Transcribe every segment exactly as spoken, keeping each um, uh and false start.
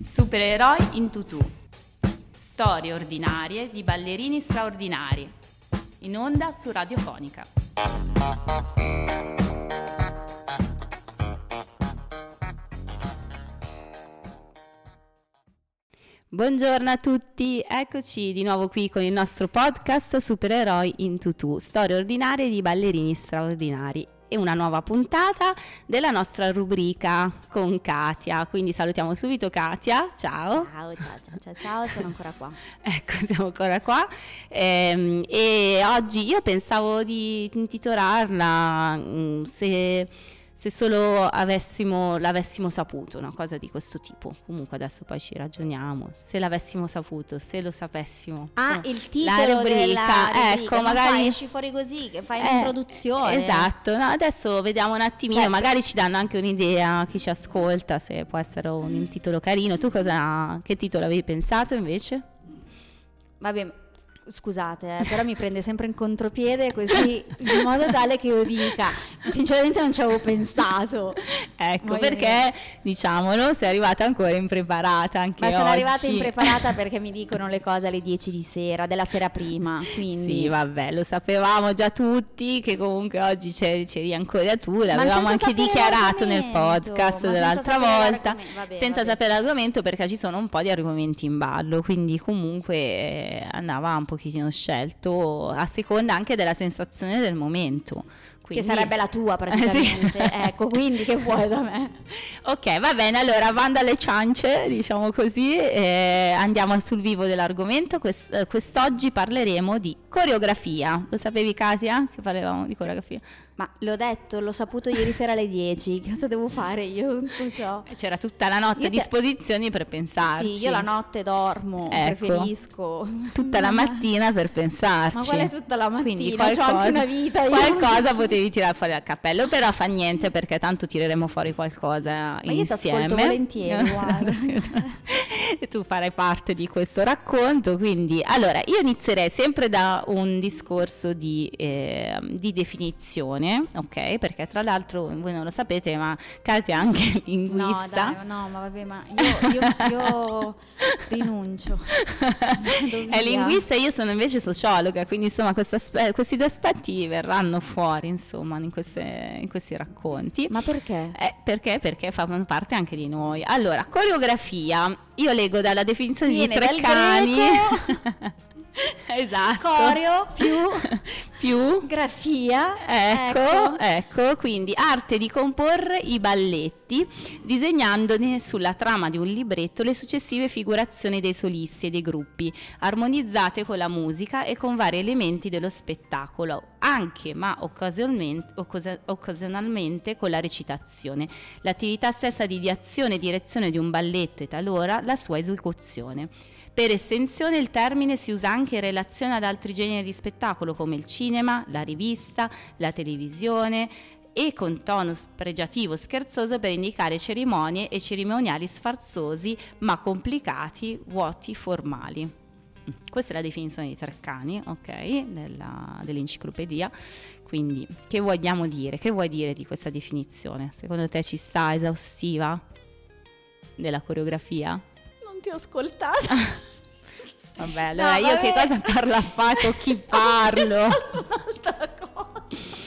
Supereroi in tutù. Storie ordinarie di ballerini straordinari. In onda su Radiofonica. Buongiorno a tutti, eccoci di nuovo qui con il nostro podcast Supereroi in tutù. Storie ordinarie di ballerini straordinari. E una nuova puntata della nostra rubrica con Katia, quindi salutiamo subito Katia, ciao. Ciao, ciao, ciao, ciao, ciao, sono ancora qua. Ecco, siamo ancora qua ehm, e oggi io pensavo di intitolarla mh, se... se solo avessimo, l'avessimo saputo, una cosa di questo tipo. Comunque adesso poi ci ragioniamo. Se l'avessimo saputo, se lo sapessimo. Ah, oh, il titolo la rubrica, della rubrica. Ecco, non magari fai, esci fuori così, che fai eh, un'introduzione. Esatto, no, adesso vediamo un attimino, certo. Magari ci danno anche un'idea, chi ci ascolta, se può essere un titolo carino. Tu cosa, che titolo avevi pensato invece? Vabbè, scusate, eh, però mi prende sempre in contropiede così, in modo tale che io dica, sinceramente non ci avevo pensato. Ecco, Voglio perché, dire. diciamolo, sei arrivata ancora impreparata anche Ma sono oggi. arrivata impreparata perché mi dicono le cose alle dieci di sera, della sera prima, quindi... Sì, vabbè, lo sapevamo già tutti che comunque oggi c'eri, c'eri ancora tu, Ma l'avevamo senza anche sapere dichiarato nel l'argomento, podcast ma dell'altra senza sapere volta, l'argomento, vabbè, senza vabbè. sapere l'argomento, perché ci sono un po' di argomenti in ballo, quindi comunque eh, andava un pochettino scelto a seconda anche della sensazione del momento. Quindi... Che sarebbe la tua praticamente, Eh, sì. Ecco, quindi che vuoi da me? Ok, va bene, allora banda alle ciance, diciamo così, eh, andiamo sul vivo dell'argomento. Quest- eh, quest'oggi parleremo di coreografia. Lo sapevi, Katia, che parlavamo di coreografia? Ma l'ho detto, l'ho saputo ieri sera alle dieci, cosa devo fare io con tutto ciò? C'era tutta la notte Io a te- disposizione per pensarci. Sì, io la notte dormo, Ecco. preferisco. Tutta la mattina per pensarci. Ma qual è tutta la Quindi mattina? C'ho anche una vita io. Qualcosa potevi tirare fuori dal cappello, però fa niente perché tanto tireremo fuori qualcosa Ma io insieme. ti ascolto volentieri, guarda. E tu farai parte di questo racconto, quindi allora io inizierei sempre da un discorso di, eh, di definizione, ok? Perché tra l'altro voi non lo sapete, ma Katia è anche linguista. No, dai, no, ma vabbè, ma io, io, io rinuncio. Vado È via. linguista e io sono invece sociologa, quindi insomma questo aspe- questi due aspetti verranno fuori insomma in, queste, in questi racconti. Ma perché? Eh, perché? Perché fanno parte anche di noi. Allora, coreografia, io leggo dalla definizione Viene di dal Treccani. greco. Esatto. Coreo più più grafia. Ecco, ecco, quindi arte di comporre i balletti disegnandone sulla trama di un libretto le successive figurazioni dei solisti e dei gruppi, armonizzate con la musica e con vari elementi dello spettacolo, anche ma occasionalmente, occas- occasionalmente con la recitazione, l'attività stessa di ideazione e direzione di un balletto e talora la sua esecuzione. Per estensione il termine si usa anche in relazione ad altri generi di spettacolo come il cinema, la rivista, la televisione e con tono spregiativo scherzoso per indicare cerimonie e cerimoniali sfarzosi ma complicati, vuoti, formali. Questa è la definizione di Treccani, ok, della, dell'enciclopedia. Quindi che vogliamo dire? Che vuoi dire di questa definizione? Secondo te ci sta, esaustiva della coreografia? Non ti ho ascoltata. Vabbè, allora No, io vabbè. che cosa parlo a fatto? Chi parlo? Un'altra cosa.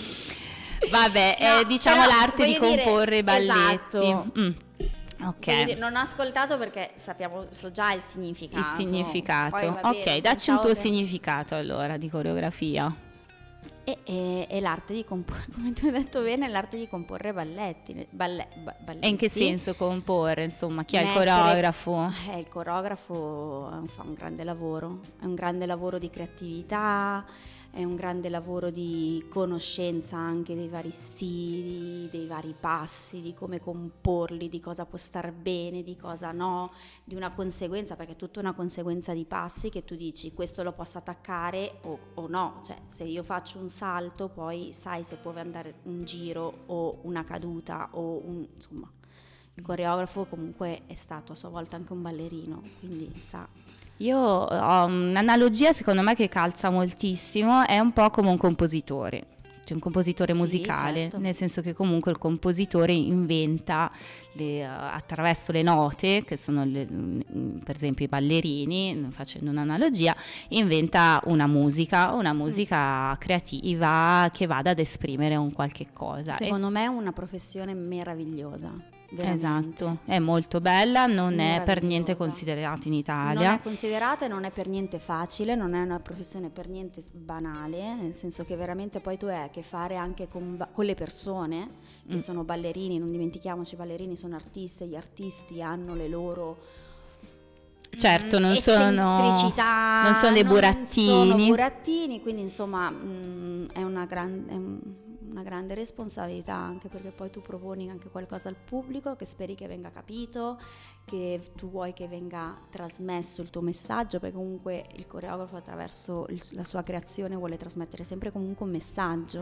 Vabbè, No, eh, diciamo però l'arte di voglio dire, comporre i balletti. esatto. Mm. Voglio Ok, dire, non ho ascoltato perché sappiamo, so già il significato. il significato. Poi, va bene, Ok, dacci un pensavo tuo che- significato allora di coreografia. E, e- e l'arte di comporre, come tu hai detto bene, l'arte di comporre balletti. Balle, ba- balletti. E in che senso comporre? Insomma, chi è il Mettere- coreografo? Eh, il coreografo eh, fa un grande lavoro, è un grande lavoro di creatività, è un grande lavoro di conoscenza anche dei vari stili, dei vari passi, di come comporli, di cosa può star bene, di cosa no, di una conseguenza, perché è tutta una conseguenza di passi che tu dici questo lo posso attaccare o, o no, cioè se io faccio un salto poi sai se può andare un giro o una caduta o un, insomma, il coreografo comunque è stato a sua volta anche un ballerino, quindi sa. Io ho un'analogia secondo me che calza moltissimo, è un po' come un compositore. cioè un compositore sì, musicale, certo. nel senso che comunque il compositore inventa le, uh, attraverso le note, che sono le, per esempio i ballerini, facendo un'analogia, inventa una musica, una musica mm. creativa che vada ad esprimere un qualche cosa. Secondo e... me è una professione meravigliosa. Veramente. Esatto, è molto bella, non è per niente considerata in Italia. Non è considerata e non è per niente facile, non è una professione per niente banale, nel senso che veramente poi tu hai a che fare anche con, con le persone che mm. sono ballerini, non dimentichiamoci, i ballerini sono artisti, gli artisti hanno le loro... Certo, non sono, non sono dei burattini. Non sono burattini, quindi insomma mh, è una grande... È un, una grande responsabilità, anche perché poi tu proponi anche qualcosa al pubblico che speri che venga capito, che tu vuoi che venga trasmesso il tuo messaggio, perché comunque il coreografo attraverso il, la sua creazione vuole trasmettere sempre comunque un messaggio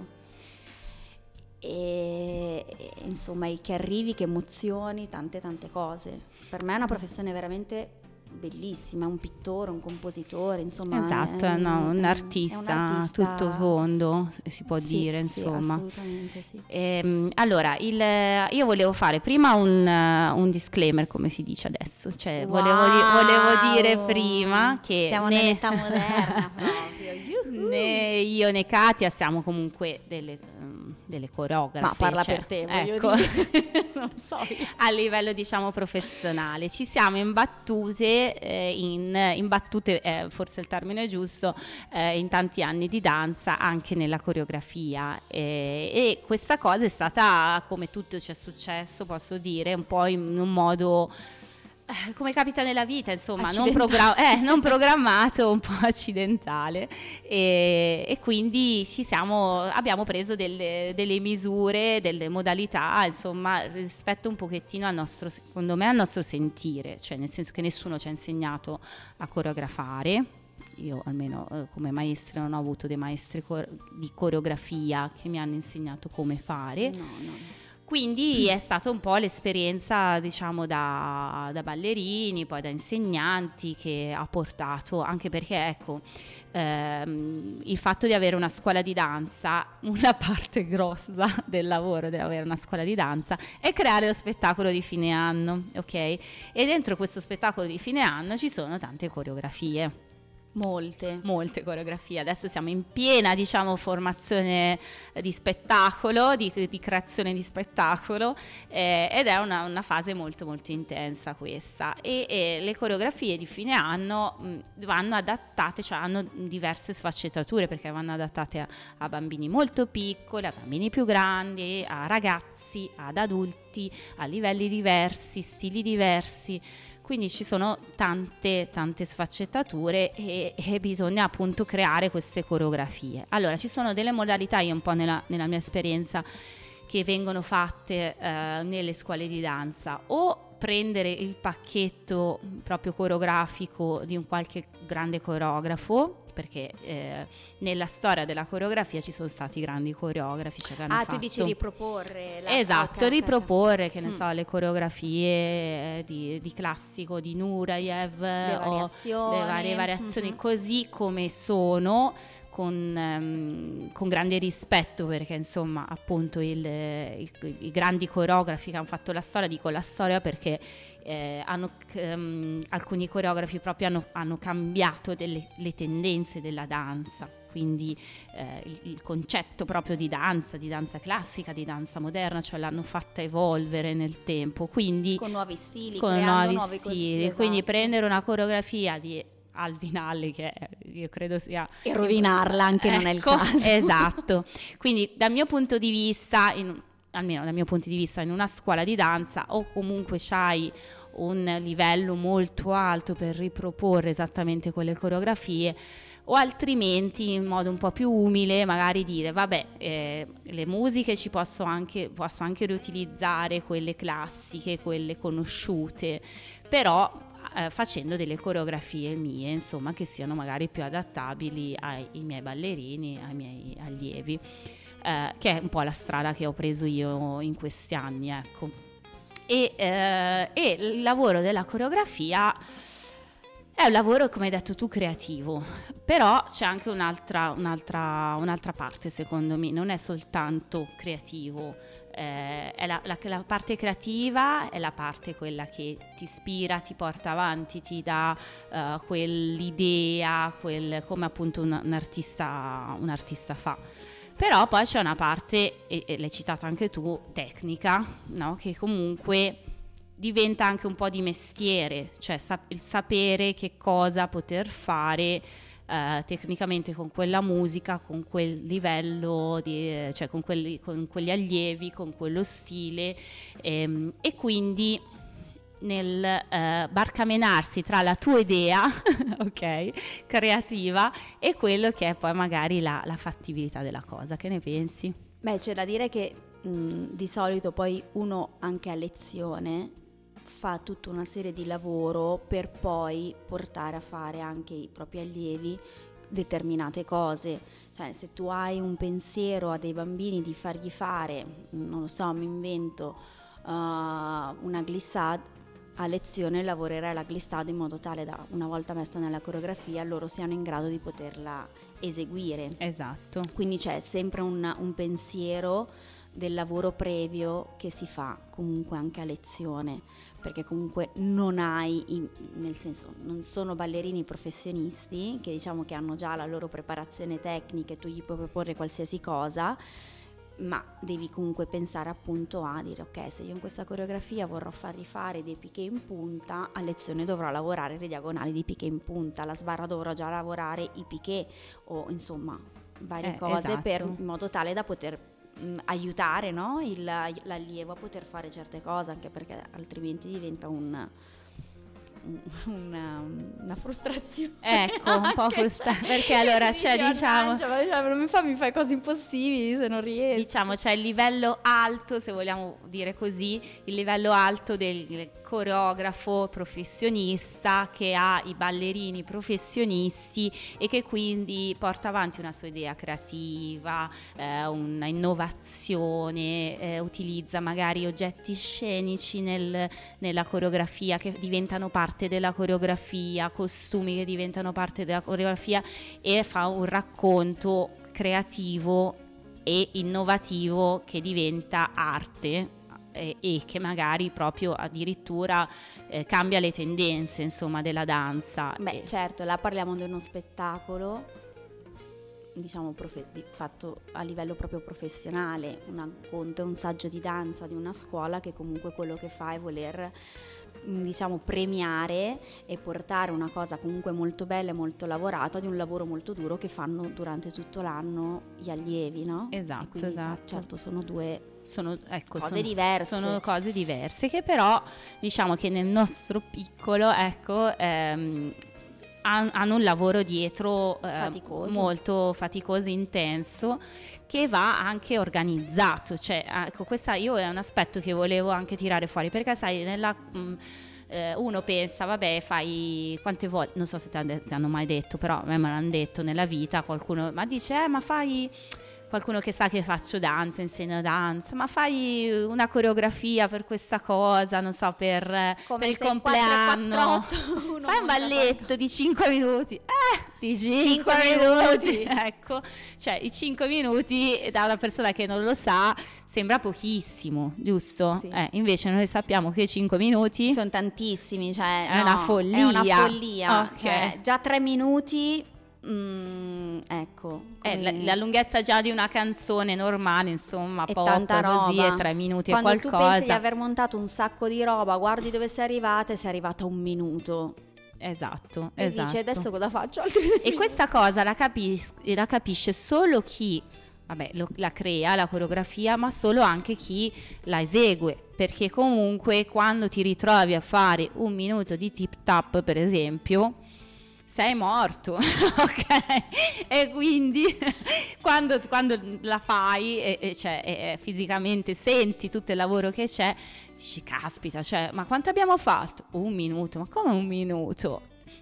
e, e insomma che arrivi, che emozioni, tante tante cose. Per me è una professione veramente bellissima, è un pittore, un compositore, insomma esatto, è, no, un, artista, un artista tutto tondo, si può sì, dire, insomma. Sì, assolutamente sì. E, allora, il, io volevo fare prima un, un disclaimer, come si dice adesso, cioè wow. volevo, volevo dire prima che siamo né, nell'età moderna proprio. Né io né Katia siamo comunque delle, um, delle coreografe. Ma parla cioè, per te, voglio ecco. dire. Non so. A livello diciamo professionale ci siamo imbattute eh, in imbattute eh, forse il termine giusto eh, in tanti anni di danza anche nella coreografia e, e questa cosa è stata, come tutto ci è successo, posso dire, un po' in un modo come capita nella vita, insomma, non, progra- eh, non programmato, un po' accidentale e, e quindi ci siamo, abbiamo preso delle, delle misure, delle modalità, insomma, rispetto un pochettino al nostro, secondo me, al nostro sentire, cioè nel senso che nessuno ci ha insegnato a coreografare. Io almeno eh, come maestra non ho avuto dei maestri cor- di coreografia che mi hanno insegnato come fare. No, no. Quindi è stata un po' l'esperienza, diciamo, da, da ballerini, poi da insegnanti che ha portato, anche perché, ecco, ehm, il fatto di avere una scuola di danza, una parte grossa del lavoro di avere una scuola di danza è creare lo spettacolo di fine anno, ok? E dentro questo spettacolo di fine anno ci sono tante coreografie. Molte. Molte coreografie. Adesso siamo in piena, diciamo, formazione di spettacolo, di, di creazione di spettacolo eh, ed è una, una fase molto molto intensa questa e, e le coreografie di fine anno mh, vanno adattate, cioè hanno diverse sfaccettature perché vanno adattate a, a bambini molto piccoli, a bambini più grandi, a ragazzi, ad adulti, a livelli diversi, stili diversi. Quindi ci sono tante, tante sfaccettature e, e bisogna appunto creare queste coreografie. Allora, ci sono delle modalità, io un po' nella, nella mia esperienza, che vengono fatte eh, nelle scuole di danza, o prendere il pacchetto proprio coreografico di un qualche grande coreografo, perché eh, nella storia della coreografia ci sono stati grandi coreografi che hanno ah fatto... tu dici riproporre la... esatto, okay, riproporre okay. che ne mm. so le coreografie di, di classico di Nureyev le o variazioni, le varie variazioni mm-hmm. così come sono, con, um, con grande rispetto, perché insomma appunto il, il, i grandi coreografi che hanno fatto la storia, dico la storia perché eh, hanno, um, alcuni coreografi proprio hanno, hanno cambiato delle, le tendenze della danza, quindi eh, il, il concetto proprio di danza, di danza classica, di danza moderna, cioè l'hanno fatta evolvere nel tempo, quindi con nuovi stili, con creando nuovi, nuovi stili, così, esatto. Quindi prendere una coreografia di Alvin Ailey, che io credo sia... e rovinarla anche ecco, non è il caso. Esatto, quindi dal mio punto di vista, in, almeno dal mio punto di vista, in una scuola di danza o comunque c'hai un livello molto alto per riproporre esattamente quelle coreografie, o altrimenti in modo un po' più umile magari dire vabbè eh, le musiche ci posso anche, posso anche riutilizzare quelle classiche, quelle conosciute, però eh, facendo delle coreografie mie, insomma, che siano magari più adattabili ai, ai miei ballerini, ai miei allievi, eh, che è un po' la strada che ho preso io in questi anni, ecco. E, eh, e il lavoro della coreografia È un lavoro, come hai detto tu, creativo, però c'è anche un'altra, un'altra, un'altra parte, secondo me, non è soltanto creativo, eh, è la, la, la parte creativa è la parte quella che ti ispira, ti porta avanti, ti dà uh, quell'idea, quel, come appunto un, un, artista, un artista fa. Però poi c'è una parte, e, e l'hai citata anche tu, tecnica, no? Che comunque diventa anche un po' di mestiere, cioè sap- il sapere che cosa poter fare eh, tecnicamente con quella musica, con quel livello, di, cioè con, quelli, con quegli allievi, con quello stile, ehm, e quindi nel eh, barcamenarsi tra la tua idea ok, creativa e quello che è poi magari la, la fattibilità della cosa. Che ne pensi? Beh, c'è da dire che mh, di solito poi uno anche a lezione fa tutta una serie di lavoro per poi portare a fare anche i propri allievi determinate cose. Cioè, se tu hai un pensiero a dei bambini di fargli fare, non lo so, mi invento uh, una glissade, a lezione lavorerai la glissade in modo tale da, una volta messa nella coreografia, loro siano in grado di poterla eseguire. Esatto. Quindi c'è sempre un, un pensiero del lavoro previo che si fa comunque anche a lezione, perché comunque non hai, nel senso, non sono ballerini professionisti che diciamo che hanno già la loro preparazione tecnica e tu gli puoi proporre qualsiasi cosa, ma devi comunque pensare appunto a dire ok, se io in questa coreografia vorrò fargli fare dei piqué in punta, a lezione dovrò lavorare le diagonali di piqué in punta, la sbarra dovrò già lavorare i piqué o insomma varie eh, cose esatto. per, in modo tale da poter mh, aiutare, no? Il, l'allievo a poter fare certe cose, anche perché altrimenti diventa un Una, una frustrazione, ecco, un po' frustrante, perché allora c'è, diciamo, non mi fa, mi fai cose impossibili se non riesco. Diciamo c'è il livello alto, se vogliamo dire così, il livello alto del coreografo professionista che ha i ballerini professionisti e che quindi porta avanti una sua idea creativa, eh, una innovazione, eh, utilizza magari oggetti scenici nel, nella coreografia che diventano parte della coreografia, costumi che diventano parte della coreografia e fa un racconto creativo e innovativo che diventa arte e, e che magari proprio addirittura eh, cambia le tendenze, insomma, della danza. Beh, certo, là parliamo di uno spettacolo, diciamo profe- fatto a livello proprio professionale, un racconto, un saggio di danza di una scuola che comunque quello che fa è voler, diciamo, premiare e portare una cosa comunque molto bella e molto lavorata di un lavoro molto duro che fanno durante tutto l'anno gli allievi, no? Esatto, quindi, esatto. Certo, sono due sono, ecco, cose sono, diverse. Sono cose diverse che però, diciamo che nel nostro piccolo, ecco, ehm, hanno un lavoro dietro eh, faticoso. molto faticoso e intenso, che va anche organizzato. Cioè, ecco, questo io è un aspetto che volevo anche tirare fuori, perché sai, nella, mh, eh, uno pensa, vabbè, fai quante volte, non so se ti hanno mai detto, però a me me l'hanno detto nella vita, qualcuno, ma dice, eh, ma fai... Qualcuno che sa che faccio danza, insegno danza, ma fai una coreografia per questa cosa, non so, per, per il compleanno. quattro, quattro, otto, fai un balletto di cinque minuti. Eh, di cinque minuti. Ecco, cioè i cinque minuti da una persona che non lo sa sembra pochissimo, giusto? Sì. Eh, invece noi sappiamo che cinque minuti sono tantissimi, cioè è no, una follia. È una follia. Okay. Cioè, già tre minuti. Mm, ecco, eh, la, la lunghezza già di una canzone normale, insomma, è pop, tanta roba. Così è tre minuti Quando e qualcosa. tu pensi di aver montato un sacco di roba, guardi dove sei arrivata e sei arrivata a un minuto. Esatto, e esatto. dici adesso cosa faccio? Altri e questa cosa la, capis- la capisce solo chi, vabbè, lo, la crea, la coreografia, ma solo anche chi la esegue, perché comunque quando ti ritrovi a fare un minuto di tip tap, per esempio, sei morto, ok? E quindi quando, quando la fai e, e cioè, e fisicamente senti tutto il lavoro che c'è, dici caspita, cioè, ma quanto abbiamo fatto? Un minuto, ma come un minuto?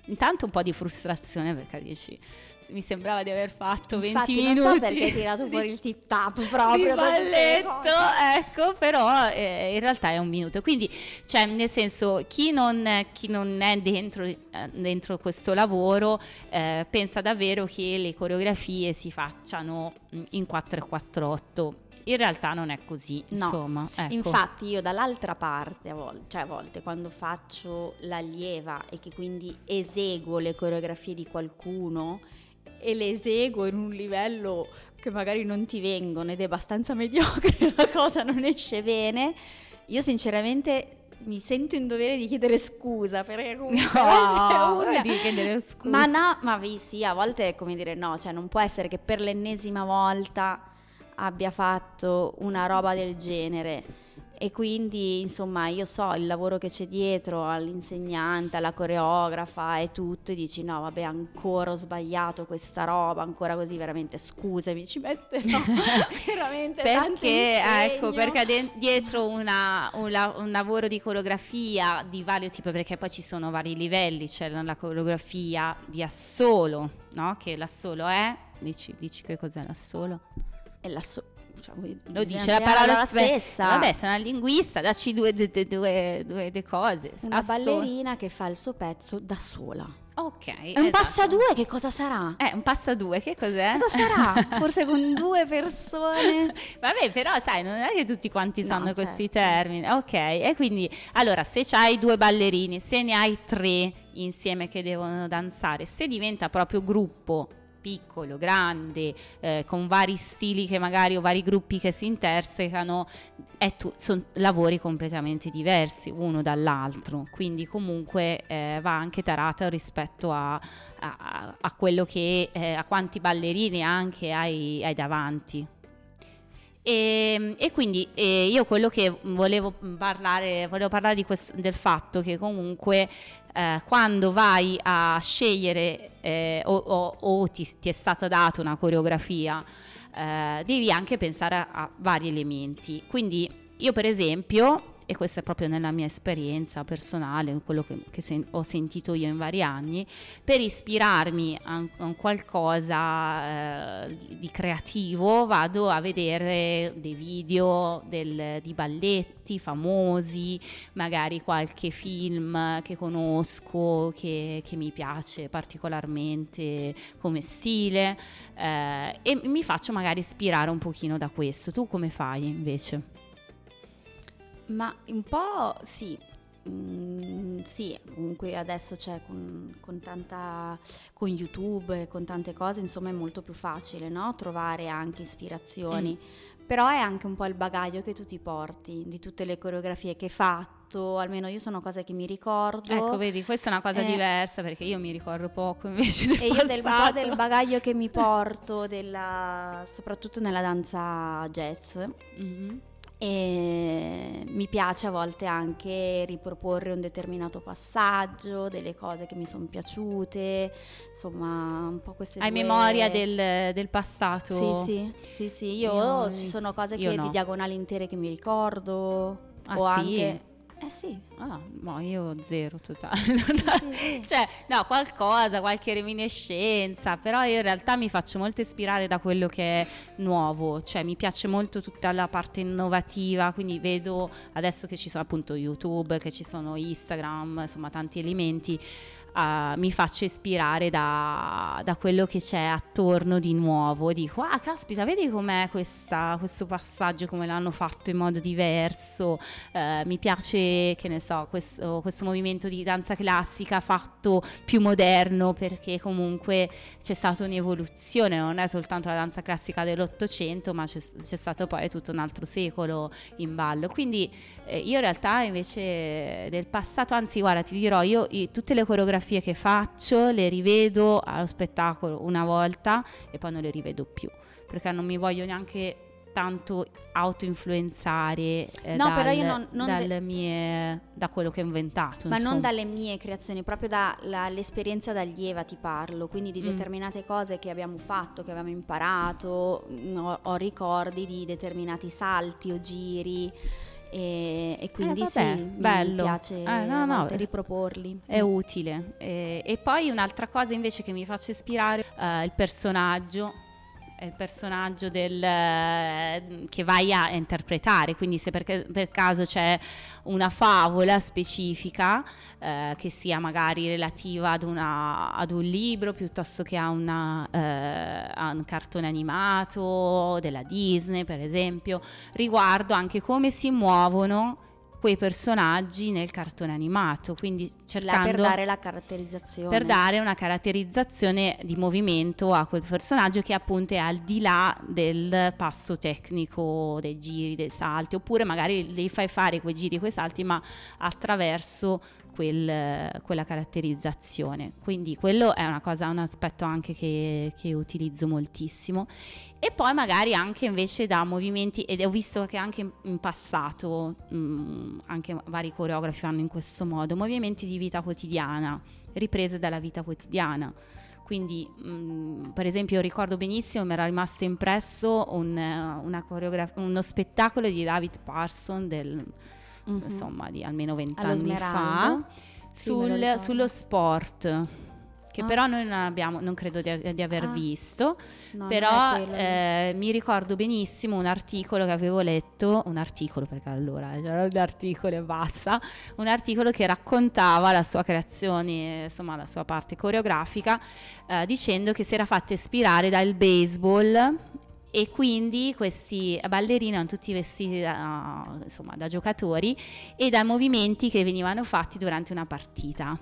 intanto un po' di frustrazione, perché dici mi sembrava di aver fatto venti Infatti, minuti. non so perché hai tirato fuori il tip tap proprio di balletto, ecco, però eh, in realtà è un minuto. Quindi, cioè, nel senso, chi non, chi non è dentro, eh, dentro questo lavoro eh, pensa davvero che le coreografie si facciano in quattro e quattro otto. In realtà non è così, no. Insomma, ecco. Infatti io dall'altra parte, a volte, cioè a volte quando faccio l'allieva e che quindi eseguo le coreografie di qualcuno e le eseguo in un livello che magari non ti vengono ed è abbastanza mediocre, la cosa non esce bene, io sinceramente mi sento in dovere di chiedere scusa, perché comunque no, una... di chiedere scusa. Ma no, ma sì, a volte è come dire no, cioè non può essere che per l'ennesima volta abbia fatto una roba del genere. E quindi insomma io so il lavoro che c'è dietro all'insegnante, alla coreografa e tutto, e dici no vabbè, ancora ho sbagliato questa roba, ancora così, veramente scusami, ci metterò veramente tanto perché impegno. ecco, perché de- dietro una, un, la- un lavoro di coreografia di vario tipo, perché poi ci sono vari livelli, c'è la, la coreografia di assolo, no? Che l'assolo è, dici, dici che cos'è l'assolo? È l'assolo. Diciamo, lo dice la parola la spe- stessa. Vabbè, sei una linguista, dacci due, due, due, due, due cose. Una Assolo. ballerina che fa il suo pezzo da sola. Ok. È un esatto. passa due, che cosa sarà? È un passa due, che cos'è? Cosa sarà? Forse con due persone. Vabbè, però sai, non è che tutti quanti No, sanno certo. questi termini. Ok, e quindi allora se c'hai due ballerini, se ne hai tre insieme che devono danzare, se diventa proprio gruppo piccolo, grande, eh, con vari stili che magari o vari gruppi che si intersecano, sono lavori completamente diversi uno dall'altro, quindi comunque eh, va anche tarato rispetto a, a, a quello che eh, a quanti ballerini anche hai, hai davanti. E, e quindi eh, io quello che volevo parlare volevo parlare di quest- del fatto che comunque eh, quando vai a scegliere eh, o, o, o ti, ti è stata data una coreografia, eh, devi anche pensare a, a vari elementi. Quindi io per esempio, e questo è proprio nella mia esperienza personale, quello che, che sen- ho sentito io in vari anni, per ispirarmi a, a un qualcosa eh, di, di creativo vado a vedere dei video del, di balletti famosi, magari qualche film che conosco, che, che mi piace particolarmente come stile, eh, e mi faccio magari ispirare un pochino da questo. Tu come fai invece? Ma un po' sì, mm, sì, comunque adesso c'è con, con tanta, con YouTube e con tante cose, insomma è molto più facile, no? Trovare anche ispirazioni, mm. Però è anche un po' il bagaglio che tu ti porti di tutte le coreografie che hai fatto, almeno io sono cose che mi ricordo. Ecco, vedi, questa è una cosa eh, diversa, perché io mi ricordo poco invece del e passato. io del, un po' del bagaglio che mi porto, della, soprattutto nella danza jazz. Mm-hmm. E mi piace a volte anche riproporre un determinato passaggio, delle cose che mi sono piaciute, insomma un po' queste Hai due... memoria del, del passato? Sì, sì, sì, sì. Io, io ci sono cose che no. di diagonali intere che mi ricordo. Ah, o sì? Anche... Eh sì. Ah, no, io zero totale. Sì, sì, sì. Cioè, no, qualcosa, qualche reminiscenza, però io in realtà mi faccio molto ispirare da quello che è nuovo, cioè mi piace molto tutta la parte innovativa, quindi vedo adesso che ci sono appunto YouTube, che ci sono Instagram, insomma tanti elementi. Uh, mi faccio ispirare da, da quello che c'è attorno di nuovo. Dico, ah caspita, vedi com'è questa, questo passaggio, come l'hanno fatto in modo diverso. Uh, mi piace, che ne so, questo, questo movimento di danza classica fatto più moderno, perché comunque c'è stata un'evoluzione, non è soltanto la danza classica dell'Ottocento, ma c'è, c'è stato poi tutto un altro secolo in ballo. Quindi eh, io in realtà invece del passato, anzi guarda, ti dirò, io, io tutte le coreografie che faccio le rivedo allo spettacolo una volta e poi non le rivedo più, perché non mi voglio neanche tanto autoinfluenzare eh, no, dal, però io non, non dalle de- mie, da quello che ho inventato, ma insomma. non dalle mie creazioni, proprio dall'esperienza da allieva ti parlo, quindi di mm. determinate cose che abbiamo fatto, che abbiamo imparato, ho, ho ricordi di determinati salti o giri. e, e quindi eh, vabbè, sì, bello. mi piace eh, no, a no, volte riproporli. È utile. E, e poi un'altra cosa invece che mi faccia ispirare è uh, il personaggio. È il personaggio del, eh, che vai a interpretare, quindi se per, per caso c'è una favola specifica eh, che sia magari relativa ad, una, ad un libro piuttosto che a, una, eh, a un cartone animato della Disney per esempio, riguardo anche come si muovono quei personaggi nel cartone animato, quindi cercando per dare la caratterizzazione, per dare una caratterizzazione di movimento a quel personaggio che appunto è al di là del passo tecnico, dei giri, dei salti, oppure magari li fai fare quei giri, quei salti, ma attraverso quel, quella caratterizzazione. Quindi quello è una cosa, un aspetto anche che, che utilizzo moltissimo. E poi magari anche invece da movimenti, ed ho visto che anche in passato mh, anche vari coreografi fanno in questo modo, movimenti di vita quotidiana, riprese dalla vita quotidiana. Quindi mh, per esempio ricordo benissimo, mi era rimasto impresso un, una coreografia, uno spettacolo di David Parson del, mm-hmm. insomma di almeno vent'anni fa, sì, sul, sullo sport. Che ah. però noi non abbiamo, non credo di, di aver ah. visto, no, però eh, mi ricordo benissimo un articolo che avevo letto, un articolo perché allora c'era un articolo e basta, un articolo che raccontava la sua creazione, insomma la sua parte coreografica, eh, dicendo che si era fatta ispirare dal baseball. E quindi questi ballerini erano tutti vestiti da, insomma, da giocatori e dai movimenti che venivano fatti durante una partita.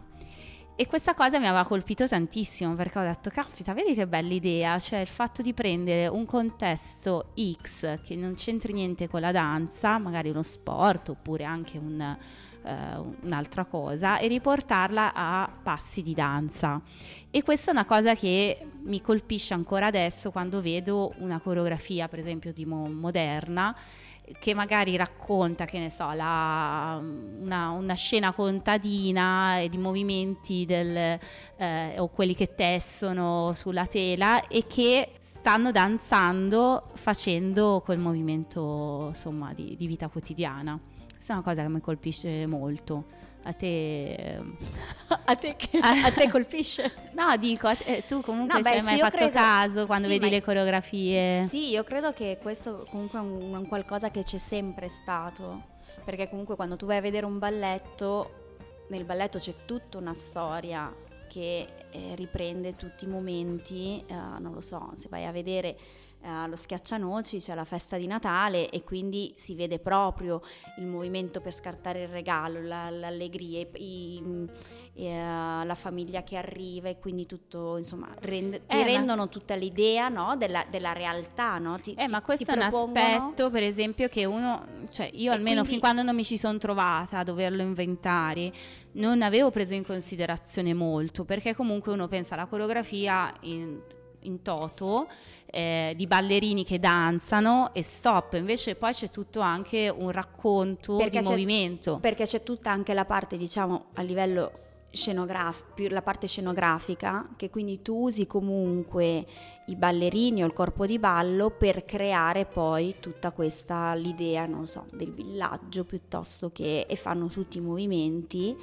E questa cosa mi aveva colpito tantissimo, perché ho detto, caspita, vedi che bella idea, cioè il fatto di prendere un contesto X che non c'entri niente con la danza, magari uno sport oppure anche un, uh, un'altra cosa, e riportarla a passi di danza. E questa è una cosa che mi colpisce ancora adesso quando vedo una coreografia, per esempio, di mo- moderna, che magari racconta, che ne so, la, una, una scena contadina e di movimenti del, eh, o quelli che tessono sulla tela e che stanno danzando facendo quel movimento, insomma, di, di vita quotidiana. Questa è una cosa che mi colpisce molto. A te a te che a te colpisce? No, dico, a te, tu comunque no, ci hai beh, mai sì, fatto credo, caso quando sì, vedi ma le coreografie? Sì, io credo che questo comunque è un, un qualcosa che c'è sempre stato, perché comunque quando tu vai a vedere un balletto, nel balletto c'è tutta una storia che eh, riprende tutti i momenti, eh, non lo so, se vai a vedere allo Schiaccianoci c'è la festa di Natale e quindi si vede proprio il movimento per scartare il regalo, la, l'allegria, i, i, la famiglia che arriva e quindi tutto, insomma, rende, ti eh, rendono ma... tutta l'idea, no, della, della realtà, no? Ti, eh, ti, ma questo è un propongono... aspetto, per esempio, che uno, cioè io e almeno quindi... fin quando non mi ci sono trovata a doverlo inventare, non avevo preso in considerazione molto, perché comunque uno pensa alla coreografia in, in toto, eh, di ballerini che danzano e stop, invece poi c'è tutto anche un racconto perché di movimento, perché c'è tutta anche la parte, diciamo, a livello scenografico, la parte scenografica, che quindi tu usi comunque i ballerini o il corpo di ballo per creare poi tutta questa, l'idea, non lo so, del villaggio, piuttosto che, e fanno tutti i movimenti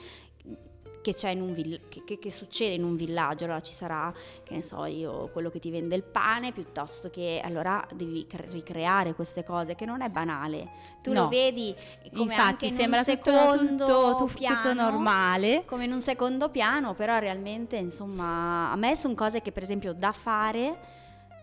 che c'è in un vill- che, che, che succede in un villaggio. Allora ci sarà, che ne so io, quello che ti vende il pane, piuttosto che, allora devi cre- ricreare queste cose, che non è banale, tu no. Lo vedi come infatti anche in sembra un tutto, secondo tutto, tutto, piano, tutto normale, come in un secondo piano, però realmente, insomma, a me sono cose che per esempio da fare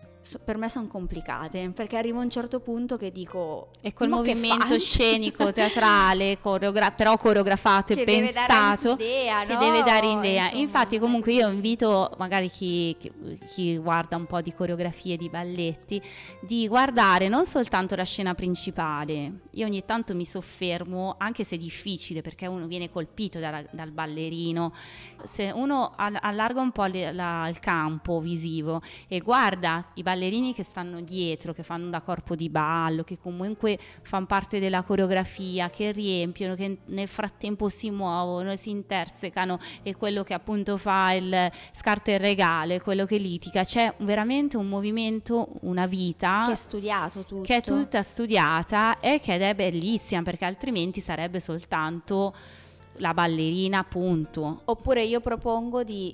per me sono complicate, perché arrivo a un certo punto che dico, e quel movimento scenico, teatrale, coreogra- però coreografato che e pensato, deve dare idea, che no? deve dare idea. Insomma, infatti comunque io invito magari chi, chi, chi guarda un po' di coreografie di balletti di guardare non soltanto la scena principale. Io ogni tanto mi soffermo, anche se è difficile, perché uno viene colpito dal, dal ballerino. Se uno allarga un po' le, la, il campo visivo e guarda i ballerini che stanno dietro, che fanno da corpo di ballo, che comunque fanno parte della coreografia, che riempiono, che nel frattempo si muovono, si intersecano, e quello che appunto fa il scarta e regale, quello che litiga. C'è veramente un movimento, una vita che è studiato tutto, che è tutta studiata e che è bellissima, perché altrimenti sarebbe soltanto la ballerina, punto. Oppure io propongo di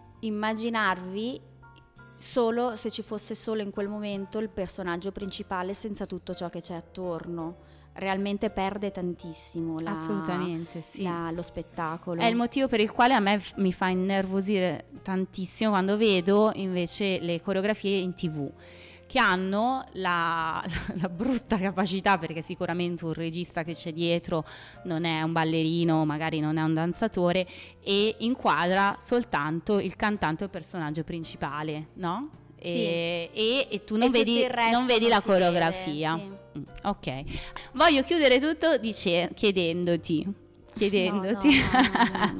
immaginarvi solo se ci fosse solo in quel momento il personaggio principale senza tutto ciò che c'è attorno. Realmente perde tantissimo la, assolutamente sì. la, lo spettacolo. È il motivo per il quale a me mi fa innervosire tantissimo quando vedo invece le coreografie in tv, che hanno la, la brutta capacità, perché sicuramente un regista che c'è dietro non è un ballerino, magari non è un danzatore, e inquadra soltanto il cantante o il personaggio principale, no? Sì. E, e, e tu non e vedi, non vedi la coreografia. Vede, sì. mm, ok, voglio chiudere tutto dice, chiedendoti chiedendoti no, no, no, no, no.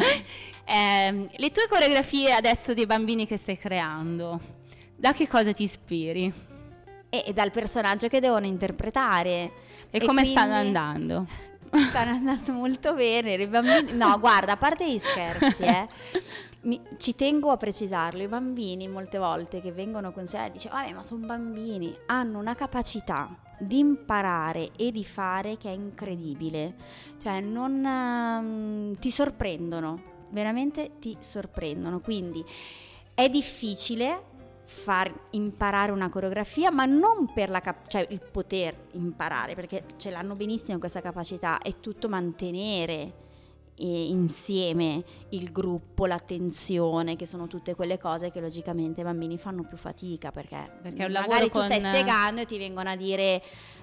eh, le tue coreografie adesso dei bambini che stai creando, da che cosa ti ispiri? E dal personaggio che devono interpretare. E, e come quindi stanno andando? Stanno andando molto bene i bambini. No, guarda, a parte gli scherzi, eh, mi, ci tengo a precisarlo, i bambini molte volte che vengono consigliati dice vabbè, ma sono bambini, hanno una capacità di imparare e di fare che è incredibile, cioè non um, ti sorprendono, veramente ti sorprendono, quindi è difficile far imparare una coreografia, ma non per la cap- cioè il poter imparare, perché ce l'hanno benissimo questa capacità, è tutto mantenere eh, insieme il gruppo, l'attenzione, che sono tutte quelle cose che logicamente i bambini fanno più fatica, perché, perché è un magari lavoro tu stai con... spiegando e ti vengono a dire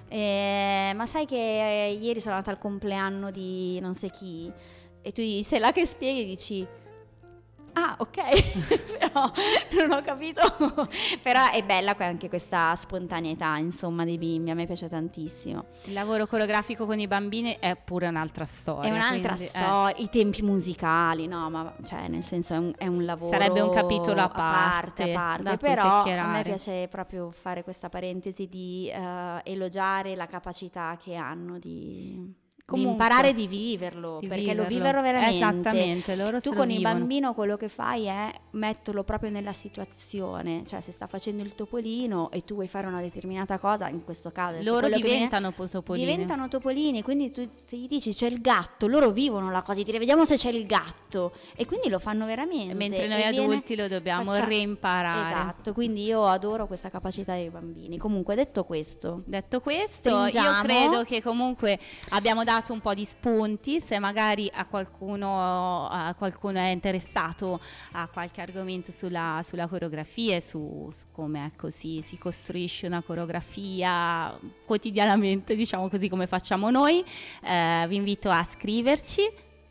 eh, ma sai che eh, ieri sono andata al compleanno di non so chi, e tu sei là che spieghi e dici ah, ok, però non ho capito. Però è bella anche questa spontaneità, insomma, dei bimbi, a me piace tantissimo. Il lavoro coreografico con i bambini è pure un'altra storia. È un'altra quindi, storia, eh. i tempi musicali, no, ma cioè nel senso è un, è un lavoro sarebbe un capitolo a parte, a parte, da però cui a me piace proprio fare questa parentesi di uh, elogiare la capacità che hanno di... Comunque, di imparare di viverlo, di perché viverlo. lo vivono veramente. Esattamente, loro tu se con lo il vivono. bambino quello che fai è metterlo proprio nella situazione, cioè se sta facendo il topolino e tu vuoi fare una determinata cosa, in questo caso loro diventano che topolini. Diventano topolini, quindi tu se gli dici c'è il gatto, loro vivono la cosa, ti dire vediamo se c'è il gatto, e quindi lo fanno veramente. Mentre noi viene, adulti lo dobbiamo faccia, reimparare. Esatto, quindi io adoro questa capacità dei bambini. Comunque detto questo, detto questo, stringiamo. Io credo che comunque abbiamo dato un po' di spunti. Se magari a qualcuno, a qualcuno è interessato a qualche argomento sulla, sulla coreografia e su, su come ecco, si, si costruisce una coreografia quotidianamente, diciamo così come facciamo noi, eh, vi invito a scriverci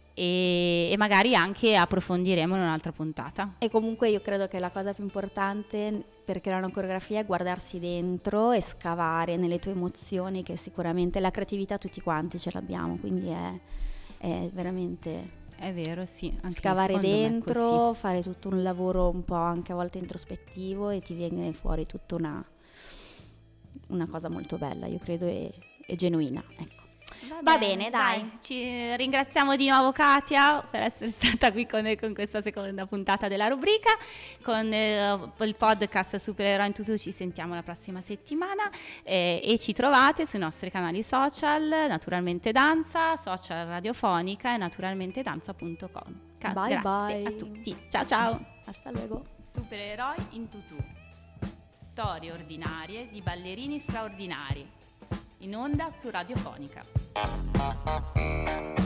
e, e magari anche approfondiremo in un'altra puntata. E comunque io credo che la cosa più importante per creare una coreografia è guardarsi dentro e scavare nelle tue emozioni, che sicuramente la creatività tutti quanti ce l'abbiamo, quindi è, è veramente è vero, sì, anche scavare dentro, così. Fare tutto un lavoro un po' anche a volte introspettivo e ti viene fuori tutta una, una cosa molto bella, io credo, e, e genuina, ecco. Va, Va bene, bene dai. dai. Ci ringraziamo di nuovo Katia per essere stata qui con noi con questa seconda puntata della rubrica. Con eh, il podcast Supereroi in Tutù ci sentiamo la prossima settimana eh, e ci trovate sui nostri canali social, Naturalmente Danza, Social Radiofonica e naturalmente danza punto com. Ca- bye grazie bye a tutti. Ciao ciao. Hasta luego. Supereroi in Tutù. Storie ordinarie di ballerini straordinari. In onda su Radiofonica.